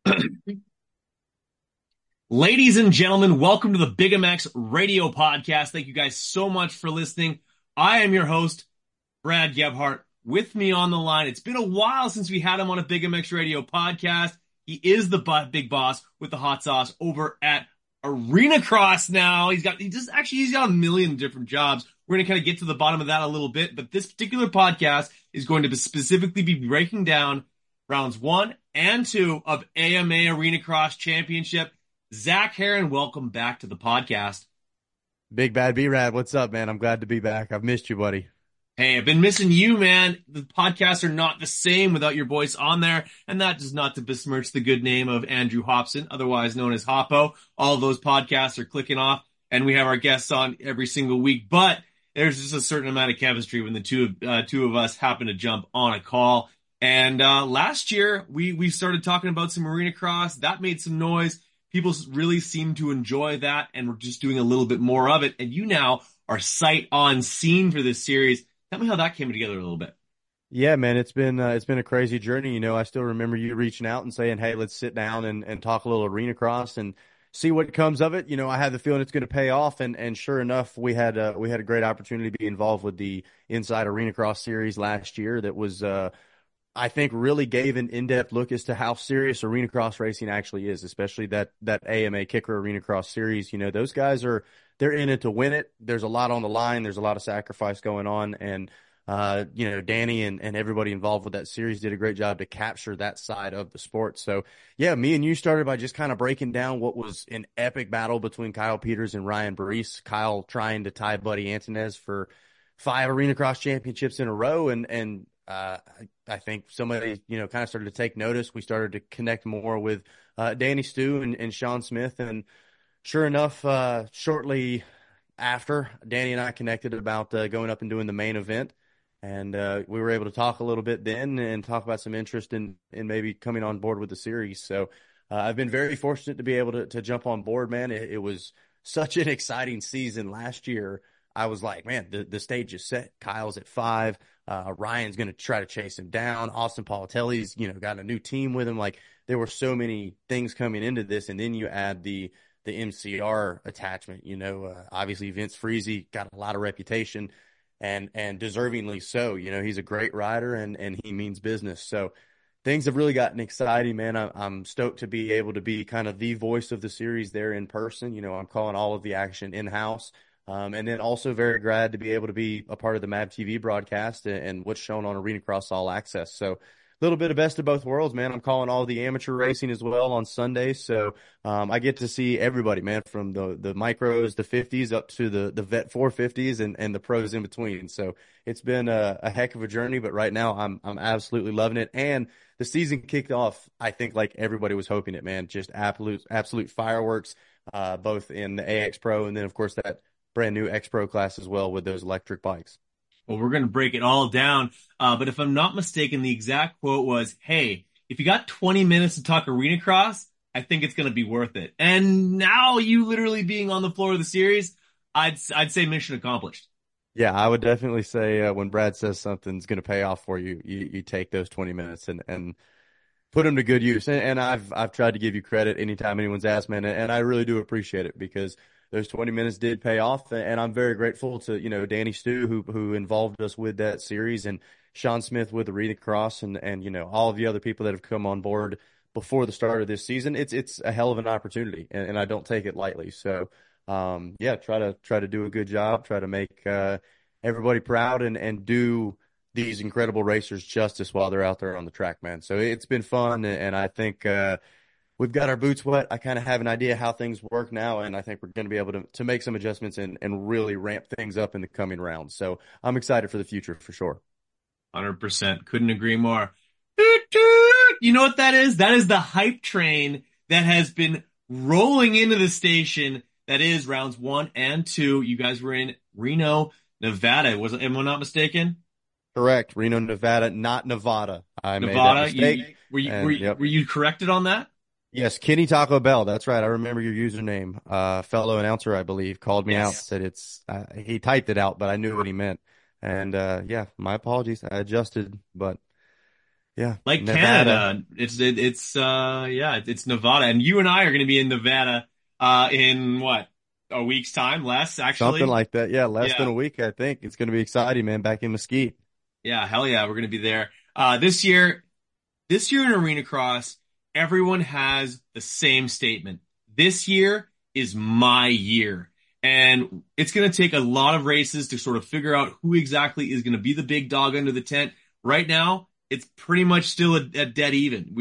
Ladies and gentlemen, welcome to the Big MX Radio Podcast. Thank you guys so much for listening. I am your host, Brad Gebhart. With me on the line, it's been a while since we had him on a Big MX Radio Podcast. He is the big boss with the hot sauce over at Arena Cross now. He's got a million different jobs. We're going to kind of get to the bottom of that a little bit, but this particular podcast is going to specifically be breaking down rounds 1 and 2 of AMA Arena Cross Championship. Zach Heron, welcome back to the podcast. Big Bad B-Rad, what's up, man? I'm glad to be back. I've missed you, buddy. Hey, I've been missing you, man. The podcasts are not the same without your voice on there, and that is not to besmirch the good name of Andrew Hobson, otherwise known as Hoppo. All of those podcasts are clicking off, and we have our guests on every single week, but there's just a certain amount of chemistry when the two of us happen to jump on a call. And last year, we started talking about some Arena Cross. That made some noise. People really seem to enjoy that, and we're just doing a little bit more of it. And you now are sight on scene for this series. Tell me how that came together a little bit. Yeah, man, it's been a crazy journey. You know, I still remember you reaching out and saying, "Hey, let's sit down and talk a little Arena Cross and see what comes of it." You know, I had the feeling it's going to pay off, and sure enough, we had a great opportunity to be involved with the Inside Arena Cross series last year. That was I think really gave an in-depth look as to how serious Arena Cross racing actually is, especially that AMA Kicker Arena Cross series. You know, those guys they're in it to win it. There's a lot on the line. There's a lot of sacrifice going on. And, you know, Danny and everybody involved with that series did a great job to capture that side of the sport. So, yeah, me and you started by just kind of breaking down what was an epic battle between Kyle Peters and Ryan Brees. Kyle trying to tie Buddy Antunez for 5 Arena Cross championships in a row. And I think somebody, you know, kind of started to take notice. We started to connect more with Danny Stu and Sean Smith. And sure enough, shortly after, Danny and I connected about going up and doing the main event. And we were able to talk a little bit then and talk about some interest in maybe coming on board with the series. So I've been very fortunate to be able to jump on board, man. It was such an exciting season last year. I was like, man, the stage is set. Kyle's at 5. Ryan's going to try to chase him down. Austin Politelli's, you know, got a new team with him. Like, there were so many things coming into this. And then you add the MCR attachment, you know, obviously Vince Freezy got a lot of reputation and deservingly so. You know, he's a great rider and he means business. So things have really gotten exciting, man. I'm stoked to be able to be kind of the voice of the series there in person. You know, I'm calling all of the action in-house. And then also very glad to be able to be a part of the MAV TV broadcast and what's shown on Arena Cross All Access. So a little bit of best of both worlds, man. I'm calling all the amateur racing as well on Sundays. So I get to see everybody, man, from the micros, the 50s up to the vet 450s and the pros in between. So it's been a heck of a journey, but right now I'm absolutely loving it. And the season kicked off, I think, like everybody was hoping it, man. Just absolute fireworks, both in the AX Pro and then, of course, that brand new X Pro class as well with those electric bikes. Well, we're going to break it all down. But if I'm not mistaken, the exact quote was, "Hey, if you got 20 minutes to talk Arena Cross, I think it's going to be worth it." And now you literally being on the floor of the series, I'd say mission accomplished. Yeah, I would definitely say when Brad says something's going to pay off for you, you take those 20 minutes and put them to good use. And I've tried to give you credit anytime anyone's asked, man, and I really do appreciate it because those 20 minutes did pay off, and I'm very grateful to, you know, Danny Stu who involved us with that series, and Sean Smith with the Arena Cross, and you know, all of the other people that have come on board before the start of this season. It's a hell of an opportunity, and I don't take it lightly. So yeah, try to do a good job, try to make everybody proud and do these incredible racers justice while they're out there on the track, man. So it's been fun, and I think we've got our boots wet. I kind of have an idea how things work now, and I think we're going to be able to make some adjustments and really ramp things up in the coming rounds. So I'm excited for the future for sure. 100%. Couldn't agree more. Toot, toot. You know what that is? That is the hype train that has been rolling into the station. That is rounds 1 and 2. You guys were in Reno, Nevada. Am I not mistaken? Correct. Reno, Nevada, not Nevada. I made Nevada. that mistake. Were you corrected on that? Yes, Kenny Taco Bell. That's right. I remember your username. Fellow announcer, I believe, called me out, said he typed it out, but I knew what he meant. And, yeah, my apologies. I adjusted, but Yeah, Like Nevada, Canada, it's Nevada, and you and I are going to be in Nevada in what, a week's time, less something actually. like that. Yeah, less than Yeah, a week, I think. It's going to be exciting, man. Back in Mesquite. yeah, hell yeah, we're going to be there. This year in Arena Cross, everyone has the same statement. This year is my year. And it's going to take a lot of races to sort of figure out who exactly is going to be the big dog under the tent. Right now, it's pretty much still a dead even.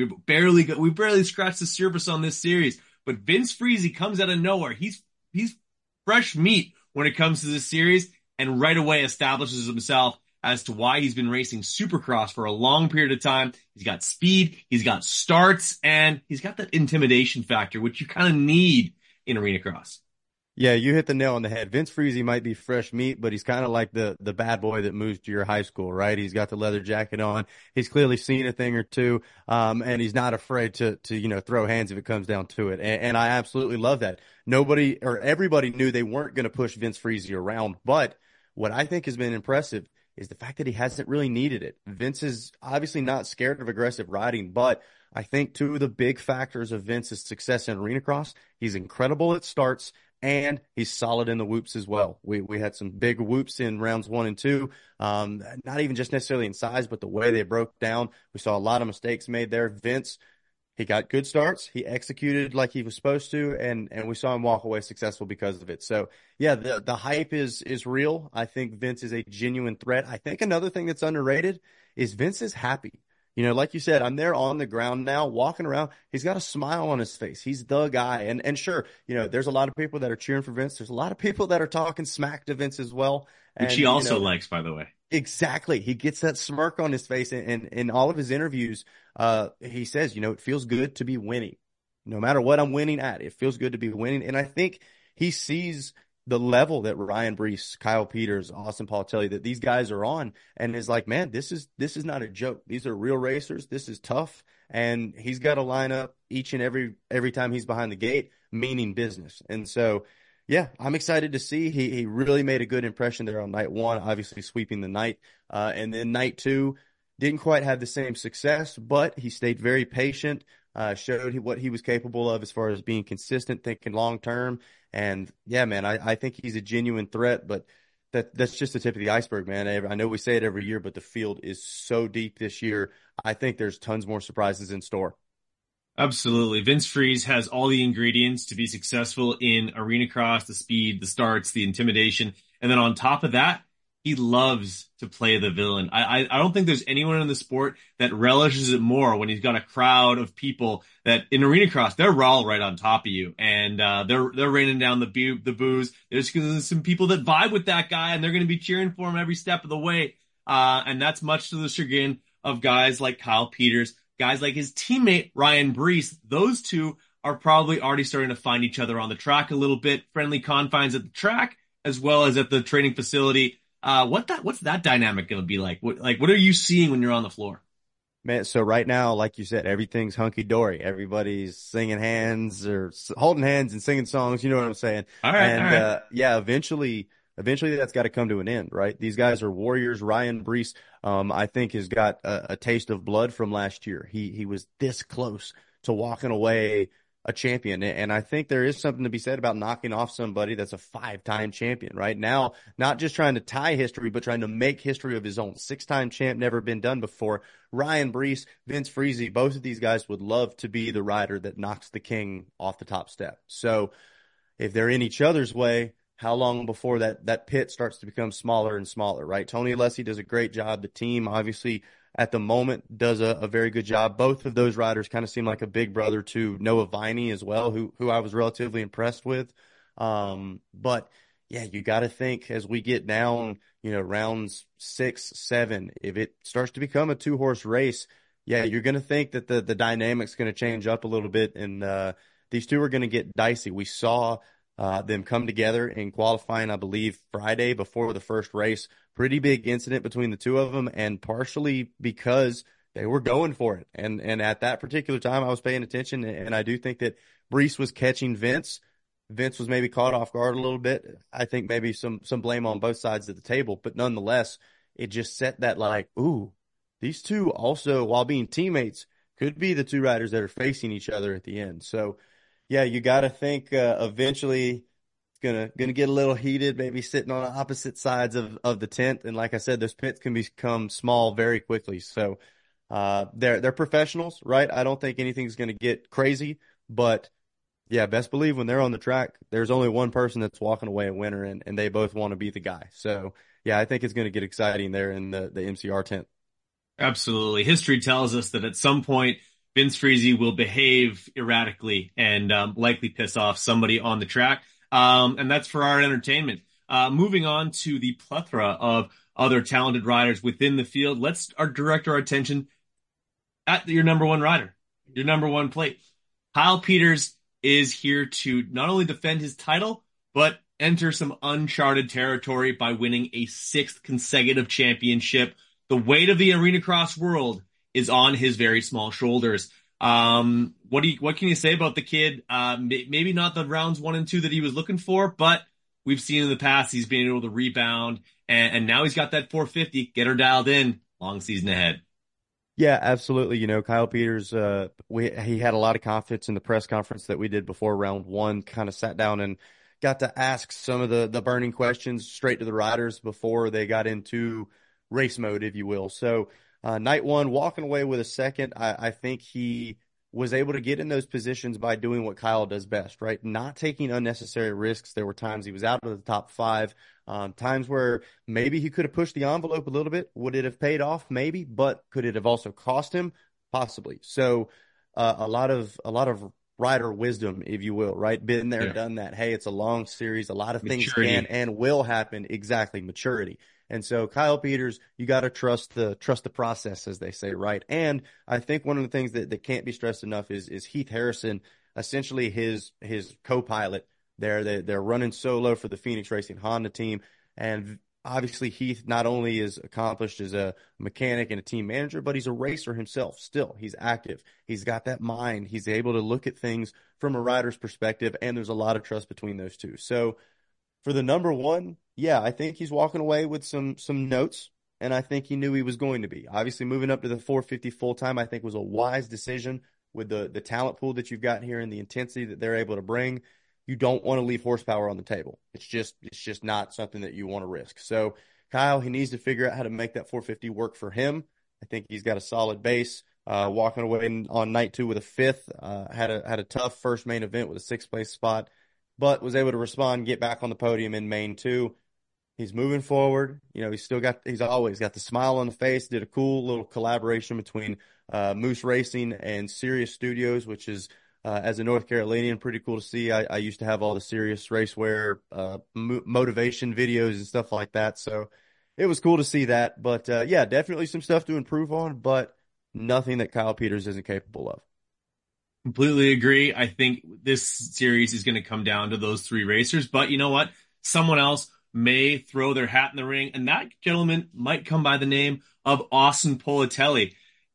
We barely scratched the surface on this series. But Vince Friese comes out of nowhere. He's fresh meat when it comes to this series, and right away establishes himself as to why he's been racing Supercross for a long period of time. He's got speed, he's got starts, and he's got that intimidation factor, which you kind of need in Arena Cross. Yeah, you hit the nail on the head. Vince Friese might be fresh meat, but he's kind of like the bad boy that moves to your high school, right? He's got the leather jacket on. He's clearly seen a thing or two, and he's not afraid to throw hands if it comes down to it. And I absolutely love that. Nobody or everybody knew they weren't going to push Vince Friese around, but what I think has been impressive is the fact that he hasn't really needed it. Vince is obviously not scared of aggressive riding, but I think two of the big factors of Vince's success in Arena Cross, he's incredible at starts and he's solid in the whoops as well. We had some big whoops in rounds 1 and 2. Not even just necessarily in size, but the way they broke down. We saw a lot of mistakes made there. Vince, he got good starts. He executed like he was supposed to, and we saw him walk away successful because of it. So yeah, the hype is real. I think Vince is a genuine threat. I think another thing that's underrated is Vince is happy. Like you said, I'm there on the ground now, walking around. He's got a smile on his face. He's the guy. And sure, there's a lot of people that are cheering for Vince. There's a lot of people that are talking smack to Vince as well. Which And, he also likes, by the way. exactly. He gets that smirk on his face. And in all of his interviews, he says, it feels good to be winning. No matter what I'm winning at, it feels good to be winning. And I think he sees the level that Ryan Brees, Kyle Peters, Austin Paultelli, that these guys are on, and is like, man, this is not a joke. These are real racers. This is tough, and he's got to line up each and every time he's behind the gate, meaning business. And so, yeah, I'm excited to see. He really made a good impression there on night 1, obviously sweeping the night, and then night 2 didn't quite have the same success, but he stayed very patient. Showed what he was capable of as far as being consistent, thinking long term. And yeah, man, I think he's a genuine threat, but that's just the tip of the iceberg, man. I know we say it every year, but the field is so deep this year. I think there's tons more surprises in store. Absolutely. Vince Freeze has all the ingredients to be successful in Arena Cross, the speed, the starts, the intimidation. And then on top of that, he loves to play the villain. I don't think there's anyone in the sport that relishes it more when he's got a crowd of people that in Arena Cross, they're all right on top of you, and they're raining down the booze. There's some people that vibe with that guy, and they're going to be cheering for him every step of the way. And that's much to the chagrin of guys like Kyle Peters, guys like his teammate Ryan Brees. Those two are probably already starting to find each other on the track a little bit, friendly confines at the track as well as at the training facility. What's that dynamic going to be like? What are you seeing when you're on the floor? Man, so right now, like you said, everything's hunky dory. Everybody's singing hands or holding hands and singing songs. You know what I'm saying? All right, all And right. yeah, eventually that's got to come to an end, right? These guys are warriors. Ryan Brees, I think, has got a taste of blood from last year. He was this close to walking away a champion, and I think there is something to be said about knocking off somebody that's a 5-time champion right now. Not just trying to tie history, but trying to make history of his own. 6-time champ, never been done before. Ryan Brees, Vince Friese, both of these guys would love to be the rider that knocks the king off the top step. So if they're in each other's way, how long before that pit starts to become smaller and smaller, right? Tony Alessi does a great job. The team obviously at the moment does a very good job. Both of those riders kind of seem like a big brother to Noah Viney as well, who I was relatively impressed with. But yeah, you got to think as we get down, rounds 6, 7, if it starts to become a 2-horse race, yeah, you're going to think that the dynamic's going to change up a little bit, and these two are going to get dicey. We saw them come together in qualifying, I believe, Friday before the first race. Pretty big incident between the two of them, and partially because they were going for it. And at that particular time, I was paying attention, and I do think that Brees was catching Vince. Vince was maybe caught off guard a little bit. I think maybe some blame on both sides of the table, but nonetheless, it just set that like, ooh, these two also, while being teammates, could be the two riders that are facing each other at the end. So, yeah, you got to think eventually it's gonna get a little heated, maybe sitting on opposite sides of the tent. And like I said, those pits can become small very quickly. So, they're professionals, right? I don't think anything's gonna get crazy, but yeah, best believe when they're on the track, there's only one person that's walking away a winner, and they both want to be the guy. So, yeah, I think it's going to get exciting there in the MCR tent. Absolutely. History tells us that at some point, Vince Friese will behave erratically and likely piss off somebody on the track. And that's for our entertainment. Moving on to the plethora of other talented riders within the field, let's direct our attention at your number one rider, your number one plate. Kyle Peters is here to not only defend his title, but enter some uncharted territory by winning a sixth consecutive championship. The weight of the arena cross world is on his very small shoulders. What can you say about the kid? Maybe not the rounds 1 and 2 that he was looking for, but we've seen in the past he's been able to rebound, and now he's got that 450. Get her dialed in. Long season ahead. Yeah, absolutely. Kyle Peters, he had a lot of confidence in the press conference that we did before round one, kind of sat down and got to ask some of the burning questions straight to the riders before they got into race mode, if you will. So, night one, walking away with a second, I think he was able to get in those positions by doing what Kyle does best, right? Not taking unnecessary risks. There were times he was out of the top five, times where maybe he could have pushed the envelope a little bit. Would it have paid off? Maybe, but could it have also cost him? Possibly. So, a lot of rider wisdom, if you will, right? Been there, Yeah. done that. Hey, it's a long series. A lot of things Maturity. can and will happen. Exactly. Maturity. And so Kyle Peters, you got to trust the process, as they say, right? And I think one of the things that can't be stressed enough is Heath Harrison, essentially his co-pilot there. They're running solo for the Phoenix Racing Honda team, and obviously Heath not only is accomplished as a mechanic and a team manager, but he's a racer himself. Still, he's active. He's got that mind. He's able to look at things from a rider's perspective, and there's a lot of trust between those two. So for the number one, yeah, I think he's walking away with some notes, and I think he knew he was going to be. Obviously, moving up to the 450 full time, I think was a wise decision with the talent pool that you've got here and the intensity that they're able to bring. You don't want to leave horsepower on the table. It's just not something that you want to risk. So Kyle, he needs to figure out how to make that 450 work for him. I think he's got a solid base. Walking away on night two with a fifth, had a tough first main event with a sixth place spot, but was able to respond, get back on the podium in main two. He's moving forward. He's always got the smile on the face. Did a cool little collaboration between Moose Racing and Sirius Studios, which is, as a North Carolinian, pretty cool to see. I used to have all the Sirius racewear, motivation videos and stuff like that. So it was cool to see that. But yeah, definitely some stuff to improve on, but nothing that Kyle Peters isn't capable of. Completely agree. I think this series is going to come down to those three racers, but you know what? Someone else may throw their hat in the ring, and that gentleman might come by the name of Austin Politelli.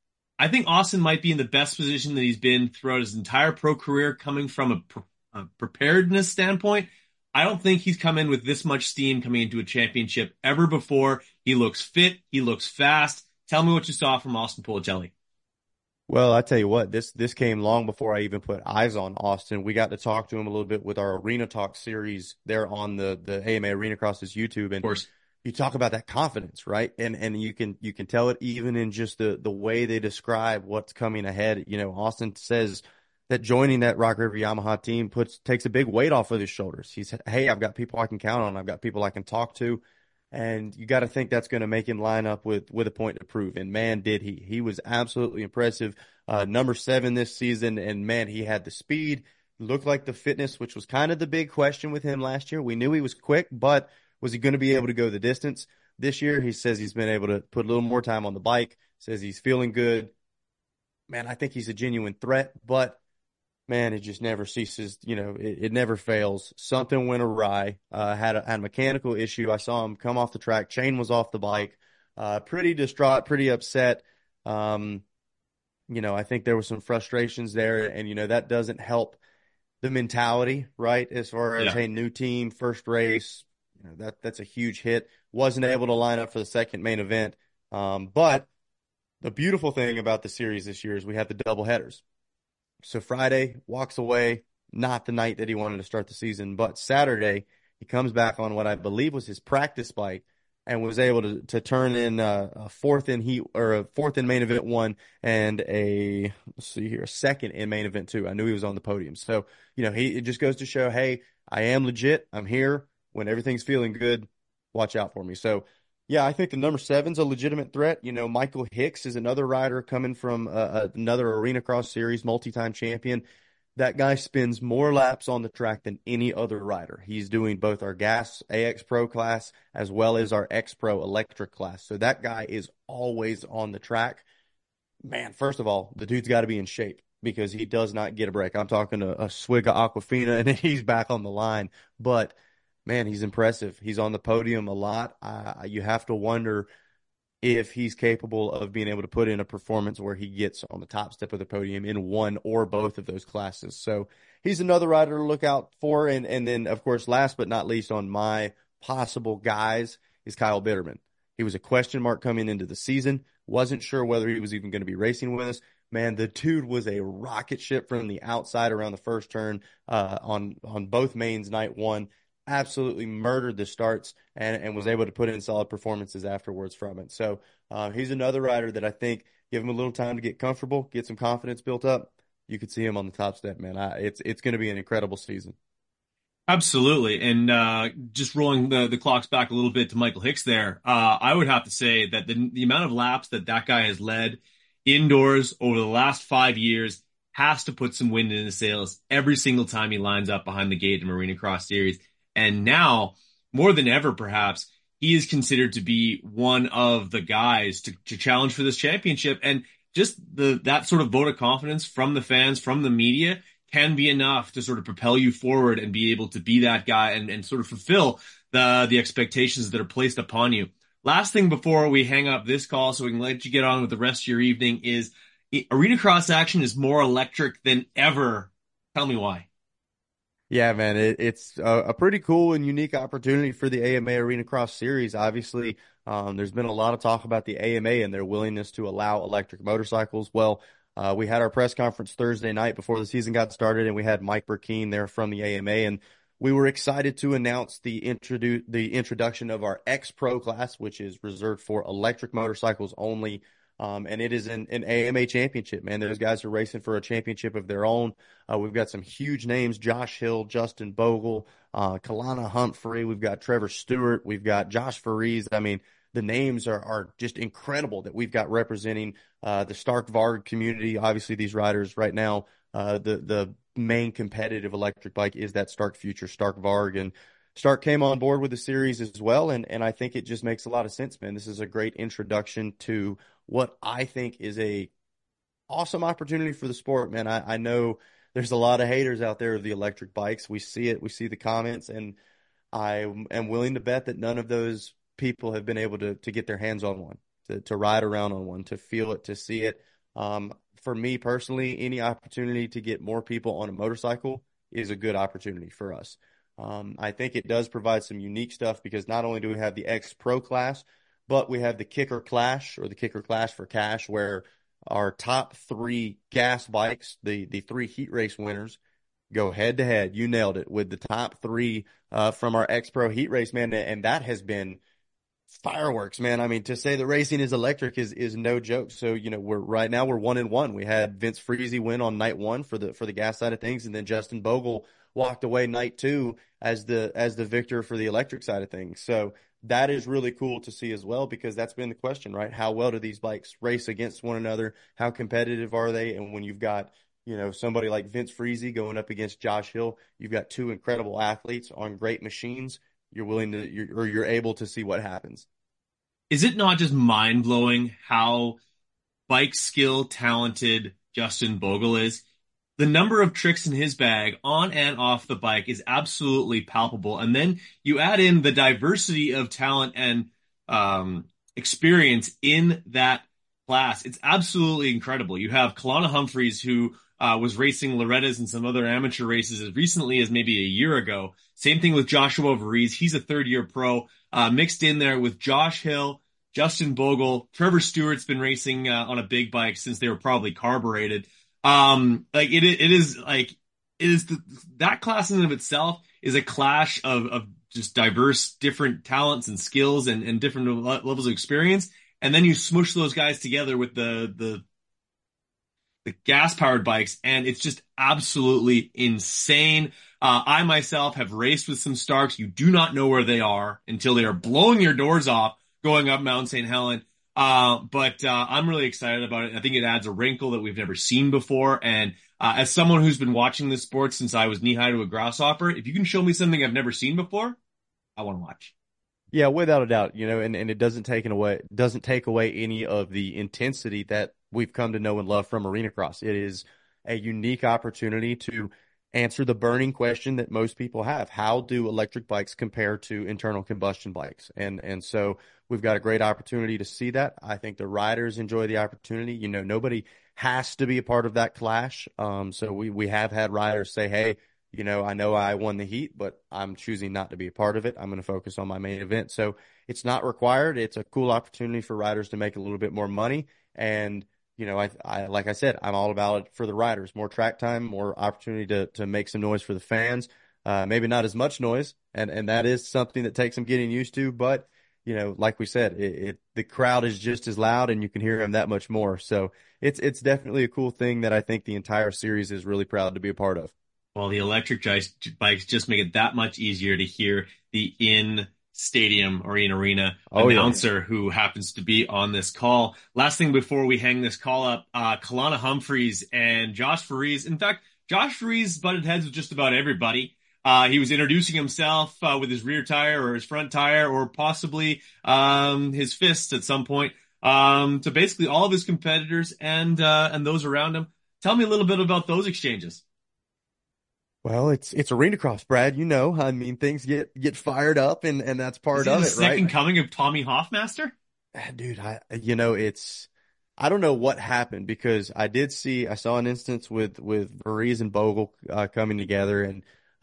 I think Austin might be in the best position that he's been throughout his entire pro career, coming from a preparedness standpoint. I don't think he's come in with this much steam coming into a championship ever before. He looks fit. He looks fast. Tell me what you saw from Austin Politelli. Well, I tell you what, this came long before I even put eyes on Austin. We got to talk to him a little bit with our Arena Talk series there on the AMA Arena Cross's YouTube. Of And course. you talk about that confidence, right? And you can tell it even in just the way they describe what's coming ahead. Austin says that joining that Rock River Yamaha team takes a big weight off of his shoulders. He's, hey, I've got people I can count on. I've got people I can talk to. And you got to think that's going to make him line up with a point to prove. And man, did he. He was absolutely impressive. Number 7 this season. And man, he had the speed, looked like the fitness, which was kind of the big question with him last year. We knew he was quick, but was he going to be able to go the distance? This year, he says he's been able to put a little more time on the bike, says he's feeling good. Man, I think he's a genuine threat, but man, it just never ceases. It never fails. Something went awry. Had a mechanical issue. I saw him come off the track. Chain was off the bike. Pretty distraught, pretty upset. I think there was some frustrations there, and that doesn't help the mentality, right? As far as, Yeah. hey, new team, first race, that's a huge hit. Wasn't able to line up for the second main event. But The beautiful thing about the series this year is we have the double headers. So Friday walks away, not the night that he wanted to start the season, but Saturday he comes back on what I believe was his practice bike and was able to turn in a fourth in heat or a fourth in main event one and let's see here, a second in main event two. I knew he was on the podium. So, it just goes to show, hey, I am legit. I'm here. When everything's feeling good, watch out for me. So yeah, I think the number seven's a legitimate threat. Michael Hicks is another rider coming from another Arena Cross Series multi-time champion. That guy spins more laps on the track than any other rider. He's doing both our gas AX Pro class as well as our X Pro electric class. So that guy is always on the track. Man, first of all, the dude's got to be in shape because he does not get a break. I'm talking a swig of Aquafina and then he's back on the line. But man, he's impressive. He's on the podium a lot. You have to wonder if he's capable of being able to put in a performance where he gets on the top step of the podium in one or both of those classes. So he's another rider to look out for. And then, of course, last but not least on my possible guys is Kyle Bitterman. He was a question mark coming into the season. Wasn't sure whether he was even going to be racing with us. Man, the dude was a rocket ship from the outside around the first turn on both mains night one. Absolutely murdered the starts and was able to put in solid performances afterwards from it. So he's another rider that I think give him a little time to get comfortable, get some confidence built up. You could see him on the top step, man. It's going to be an incredible season. Absolutely. And just rolling the clocks back a little bit to Michael Hicks there, I would have to say that the amount of laps that guy has led indoors over the last 5 years has to put some wind in his sails every single time he lines up behind the gate in Arena Cross Series. And now, more than ever, perhaps, he is considered to be one of the guys to challenge for this championship. And just that sort of vote of confidence from the fans, from the media, can be enough to sort of propel you forward and be able to be that guy and sort of fulfill the expectations that are placed upon you. Last thing before we hang up this call so we can let you get on with the rest of your evening is Arena Cross action is more electric than ever. Tell me why. Yeah, man, it's a pretty cool and unique opportunity for the AMA Arena Cross Series. Obviously, there's been a lot of talk about the AMA and their willingness to allow electric motorcycles. Well, we had our press conference Thursday night before the season got started, and we had Mike Burkeen there from the AMA, and we were excited to announce the introduction of our X Pro class, which is reserved for electric motorcycles only. And it is an AMA championship, man. Those guys are racing for a championship of their own. We've got some huge names: Josh Hill, Justin Bogle, Kalana Humphrey. We've got Trevor Stewart. We've got Josh Faries. I mean, the names are just incredible that we've got representing the Stark Varg community. Obviously, these riders right now, the main competitive electric bike is that Stark Future, Stark Varg, and Stark came on board with the series as well, and I think it just makes a lot of sense, man. This is a great introduction to what I think is a awesome opportunity for the sport, man. I know there's a lot of haters out there of the electric bikes. We see it, we see the comments, and I am willing to bet that none of those people have been able to get their hands on one, to ride around on one, to feel it, to see it. For me personally, any opportunity to get more people on a motorcycle is a good opportunity for us. I think it does provide some unique stuff because not only do we have the X Pro class, but we have the Kicker Clash or the Kicker Clash for cash, where our top three gas bikes, the three heat race winners, go head to head. You nailed it, with the top three from our X Pro heat race, man. And that has been fireworks, man. I mean, to say the racing is electric is no joke. So, we're 1-1. We had Vince Friese win on night one for the gas side of things, and then Justin Bogle walked away night two as the victor for the electric side of things. So that is really cool to see as well, because that's been the question, right? How well do these bikes race against one another? How competitive are they? And when you've got, somebody like Vince Friese going up against Josh Hill, you've got two incredible athletes on great machines. You're able to see what happens. Is it not just mind blowing how bike skill talented Justin Bogle is? The number of tricks in his bag on and off the bike is absolutely palpable. And then you add in the diversity of talent and experience in that class. It's absolutely incredible. You have Kalana Humphreys, who was racing Loretta's and some other amateur races as recently as maybe a year ago. Same thing with Joshua Faries. He's a third-year pro, mixed in there with Josh Hill, Justin Bogle, Trevor Stewart's been racing on a big bike since they were probably carbureted. Like it is like it is that class in and of itself is a clash of just diverse, different talents and skills and different levels of experience. And then you smush those guys together with the gas powered bikes, and it's just absolutely insane. I myself have raced with some Starks. You do not know where they are until they are blowing your doors off going up Mount St. Helen. But I'm really excited about it. I think it adds a wrinkle that we've never seen before. And as someone who's been watching this sport since I was knee high to a grasshopper, if you can show me something I've never seen before, I want to watch. Yeah, without a doubt, and it doesn't take away any of the intensity that we've come to know and love from arena cross. It is a unique opportunity to answer the burning question that most people have. How do electric bikes compare to internal combustion bikes? And so we've got a great opportunity to see that. I think the riders enjoy the opportunity. Nobody has to be a part of that clash. So we have had riders say, hey, I know I won the heat, but I'm choosing not to be a part of it. I'm going to focus on my main event. So it's not required. It's a cool opportunity for riders to make a little bit more money. And, I like I said, I'm all about it for the riders. More track time, more opportunity to make some noise for the fans. Maybe not as much noise. And that is something that takes some getting used to. But, like we said, the crowd is just as loud and you can hear them that much more. So it's definitely a cool thing that I think the entire series is really proud to be a part of. Well, the bikes just make it that much easier to hear the in stadium or in arena Oh, yeah. announcer who happens to be on this call. Last thing before we hang this call up, Kalana Humphreys and Josh Faries. In fact, Josh Faries butted heads with just about everybody. He was introducing himself with his rear tire or his front tire or possibly his fists at some point to basically all of his competitors and those around him. Tell me a little bit about those exchanges. Well, it's arena cross, Brad. I mean, things get fired up, and that's Is part he of the it, right? second coming of Tommy Hoffmaster? Dude, I don't know what happened because I saw an instance with Varese and Bogle coming together, and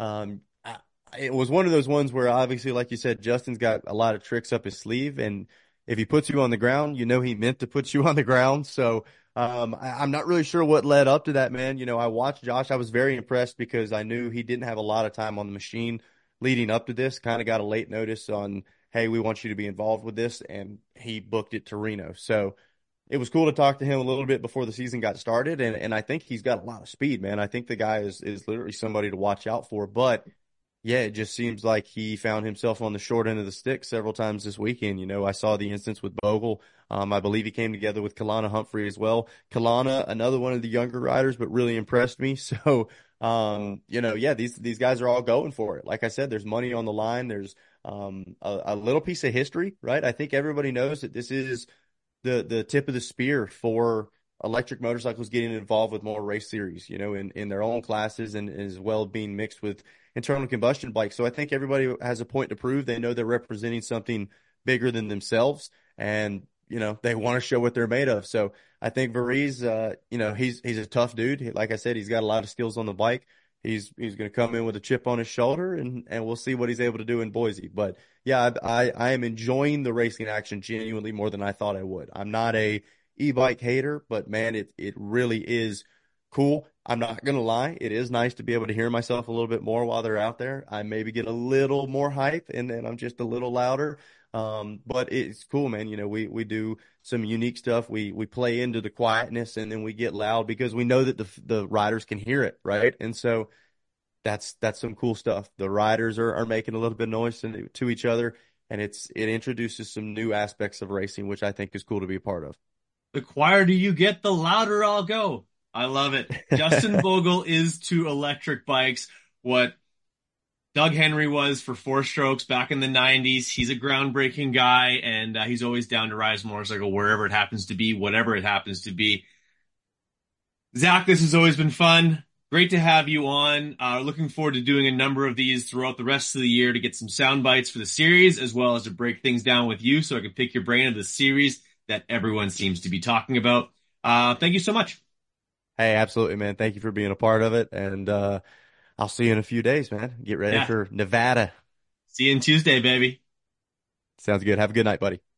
it was one of those ones where obviously, like you said, Justin's got a lot of tricks up his sleeve, and if he puts you on the ground, he meant to put you on the ground. So I'm not really sure what led up to that, man. I watched Josh. I was very impressed because I knew he didn't have a lot of time on the machine leading up to this. Kind of got a late notice on, hey, we want you to be involved with this, and he booked it to Reno. So it was cool to talk to him a little bit before the season got started, and I think he's got a lot of speed, man. I think the guy is literally somebody to watch out for. But yeah, it just seems like he found himself on the short end of the stick several times this weekend. I saw the instance with Bogle. I believe he came together with Kalana Humphrey as well. Kalana, another one of the younger riders, but really impressed me. So, yeah, these guys are all going for it. Like I said, there's money on the line. There's a little piece of history, right? I think everybody knows that this is the tip of the spear for electric motorcycles getting involved with more race series, in their own classes and as well being mixed with internal combustion bikes. So I think everybody has a point to prove. They know they're representing something bigger than themselves, and they want to show what they're made of. So I think Varese, he's a tough dude. Like I said, he's got a lot of skills on the bike. He's going to come in with a chip on his shoulder, and we'll see what he's able to do in Boise. But yeah, I am enjoying the racing action genuinely more than I thought I would. I'm not a e-bike hater, but man, it really is cool. I'm not gonna lie, it is nice to be able to hear myself a little bit more while they're out there. I maybe get a little more hype, and then I'm just a little louder. But it's cool, man. We do some unique stuff. We play into the quietness, and then we get loud because we know that the riders can hear it, right? And so that's some cool stuff. The riders are making a little bit of noise to each other, and it introduces some new aspects of racing, which I think is cool to be a part of. The quieter you get, the louder I'll go. I love it. Justin Bogle is to electric bikes what Doug Henry was for four strokes back in the 90s. He's a groundbreaking guy, and he's always down to ride his motorcycle wherever it happens to be, whatever it happens to be. Zach, this has always been fun. Great to have you on. Looking forward to doing a number of these throughout the rest of the year to get some sound bites for the series, as well as to break things down with you so I can pick your brain of the series that everyone seems to be talking about. Thank you so much. Hey, absolutely, man. Thank you for being a part of it, and I'll see you in a few days, man. Get ready Yeah. for Nevada. See you on Tuesday, baby. Sounds good. Have a good night, buddy.